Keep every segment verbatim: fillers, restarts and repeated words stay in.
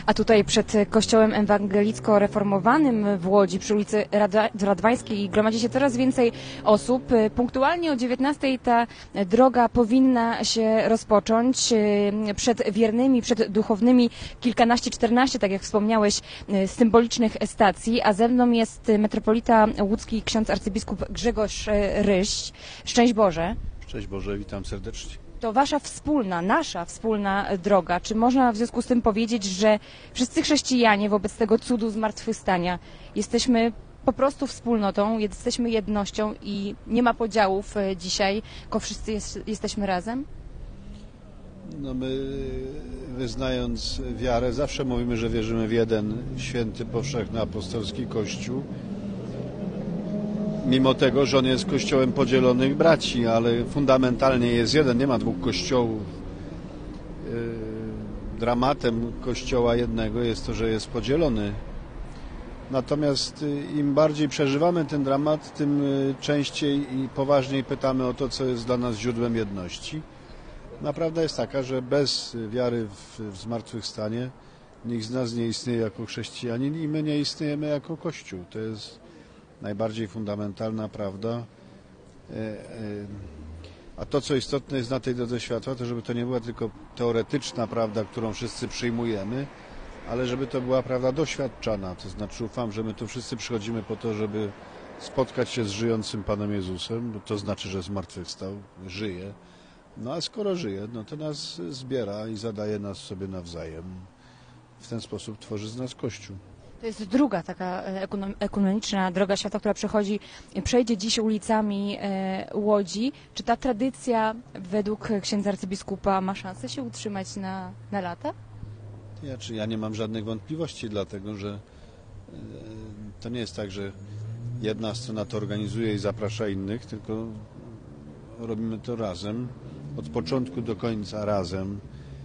A tutaj przed kościołem ewangelicko-reformowanym w Łodzi przy ulicy Radwańskiej gromadzi się coraz więcej osób. Punktualnie o dziewiętnastej ta droga powinna się rozpocząć. Przed wiernymi, przed duchownymi kilkanaście, czternaście, tak jak wspomniałeś, symbolicznych stacji, a ze mną jest metropolita łódzki, ksiądz arcybiskup Grzegorz Ryś. Szczęść Boże. Szczęść Boże, witam serdecznie. To wasza wspólna, nasza wspólna droga. Czy można w związku z tym powiedzieć, że wszyscy chrześcijanie wobec tego cudu zmartwychwstania jesteśmy po prostu wspólnotą, jesteśmy jednością i nie ma podziałów dzisiaj, tylko wszyscy jest, jesteśmy razem? No my, wyznając wiarę, zawsze mówimy, że wierzymy w jeden święty, powszechny, apostolski Kościół. Mimo tego, że on jest kościołem podzielonych braci, ale fundamentalnie jest jeden, nie ma dwóch kościołów. Dramatem kościoła jednego jest to, że jest podzielony. Natomiast im bardziej przeżywamy ten dramat, tym częściej i poważniej pytamy o to, co jest dla nas źródłem jedności. Prawda jest taka, że bez wiary w, w zmartwychwstanie nikt z nas nie istnieje jako chrześcijanin i my nie istniejemy jako Kościół. To jest najbardziej fundamentalna prawda. A to, co istotne jest na tej drodze światła, to żeby to nie była tylko teoretyczna prawda, którą wszyscy przyjmujemy, ale żeby to była prawda doświadczana. To znaczy ufam, że my tu wszyscy przychodzimy po to, żeby spotkać się z żyjącym Panem Jezusem, bo to znaczy, że zmartwychwstał, żyje. No a skoro żyje, no to nas zbiera i zadaje nas sobie nawzajem. W ten sposób tworzy z nas Kościół. To jest druga taka ekumeniczna droga światła, która przechodzi, przejdzie dziś ulicami Łodzi. Czy ta tradycja według księdza arcybiskupa ma szansę się utrzymać na, na lata? Ja, czy ja nie mam żadnych wątpliwości, dlatego że to nie jest tak, że jedna strona to organizuje i zaprasza innych, tylko robimy to razem, od początku do końca razem.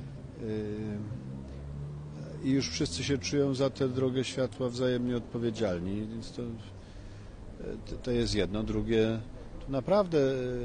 I już wszyscy się czują za tę drogę światła wzajemnie odpowiedzialni, więc to, to jest jedno. Drugie, to naprawdę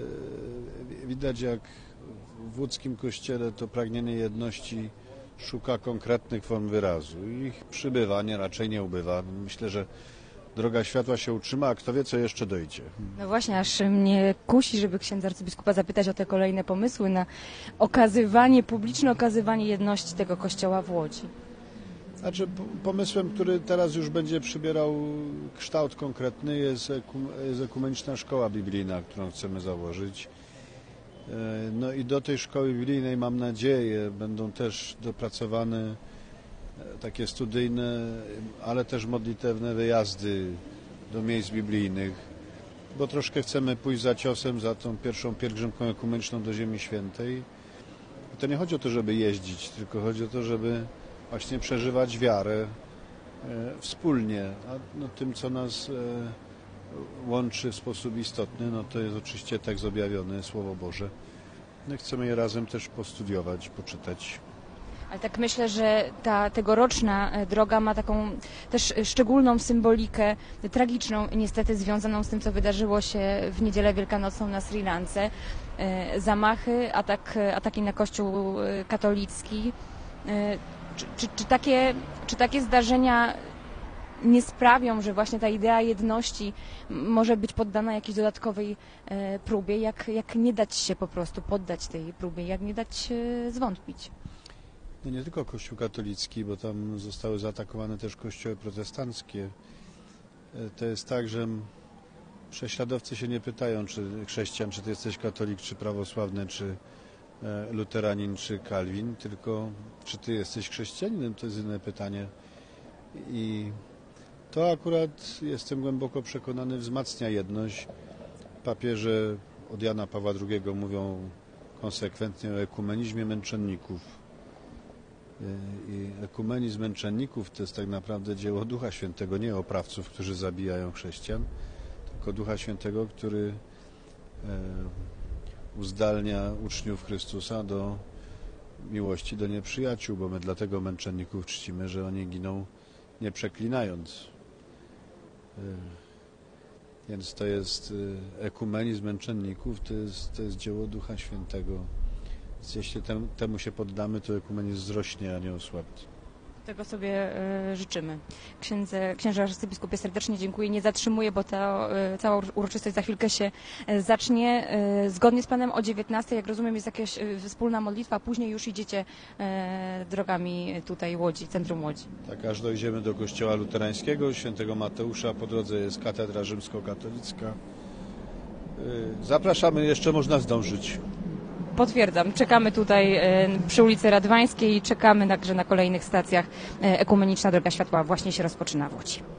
widać, jak w łódzkim kościele to pragnienie jedności szuka konkretnych form wyrazu. Ich przybywanie raczej nie ubywa. Myślę, że droga światła się utrzyma, a kto wie, co jeszcze dojdzie. No właśnie, aż mnie kusi, żeby księdza arcybiskupa zapytać o te kolejne pomysły na okazywanie, publiczne okazywanie jedności tego kościoła w Łodzi. Znaczy, pomysłem, który teraz już będzie przybierał kształt konkretny, jest, ekum, jest ekumeniczna szkoła biblijna, którą chcemy założyć. No i do tej szkoły biblijnej, mam nadzieję, będą też dopracowane takie studyjne, ale też modlitewne wyjazdy do miejsc biblijnych, bo troszkę chcemy pójść za ciosem, za tą pierwszą pielgrzymką ekumeniczną do Ziemi Świętej. I to nie chodzi o to, żeby jeździć, tylko chodzi o to, żeby właśnie przeżywać wiarę e, wspólnie. A no, tym, co nas e, łączy w sposób istotny, no to jest oczywiście tekst objawiony, Słowo Boże. No, chcemy je razem też postudiować, poczytać. Ale tak myślę, że ta tegoroczna droga ma taką też szczególną symbolikę, tragiczną niestety związaną z tym, co wydarzyło się w niedzielę wielkanocną na Sri Lance. Zamachy, atak, ataki na Kościół katolicki. Czy, czy, czy, takie, czy takie zdarzenia nie sprawią, że właśnie ta idea jedności może być poddana jakiejś dodatkowej próbie? Jak, jak nie dać się po prostu poddać tej próbie? Jak nie dać się zwątpić? No nie tylko Kościół katolicki, bo tam zostały zaatakowane też kościoły protestanckie. To jest tak, że prześladowcy się nie pytają, czy chrześcijan, czy ty jesteś katolik, czy prawosławny, czy luteranin, czy kalwin, tylko czy ty jesteś chrześcijaninem, to jest inne pytanie. I to akurat, jestem głęboko przekonany, wzmacnia jedność. Papieże od Jana Pawła drugiego mówią konsekwentnie o ekumenizmie męczenników. I ekumenizm męczenników to jest tak naprawdę dzieło Ducha Świętego, nie oprawców, którzy zabijają chrześcijan, tylko Ducha Świętego, który uzdalnia uczniów Chrystusa do miłości do nieprzyjaciół, bo my dlatego męczenników czcimy, że oni giną nie przeklinając. Więc to jest ekumenizm męczenników, to jest, to jest dzieło Ducha Świętego. Więc jeśli tem, temu się poddamy, to ekumenizm wzrośnie, a nie osłabnie. Tego sobie e, życzymy. Księdze, księże arcybiskupie, serdecznie dziękuję. Nie zatrzymuję, bo ta e, cała uroczystość za chwilkę się e, zacznie. E, zgodnie z planem o dziewiętnastej, jak rozumiem, jest jakaś e, wspólna modlitwa, a później już idziecie e, drogami tutaj Łodzi, centrum Łodzi. Tak, aż dojdziemy do kościoła luterańskiego, świętego Mateusza. Po drodze jest katedra rzymskokatolicka. E, zapraszamy, jeszcze można zdążyć. Potwierdzam. Czekamy tutaj e, przy ulicy Radwańskiej i czekamy także na kolejnych stacjach. E, Ekumeniczna Droga Światła właśnie się rozpoczyna w Łodzi.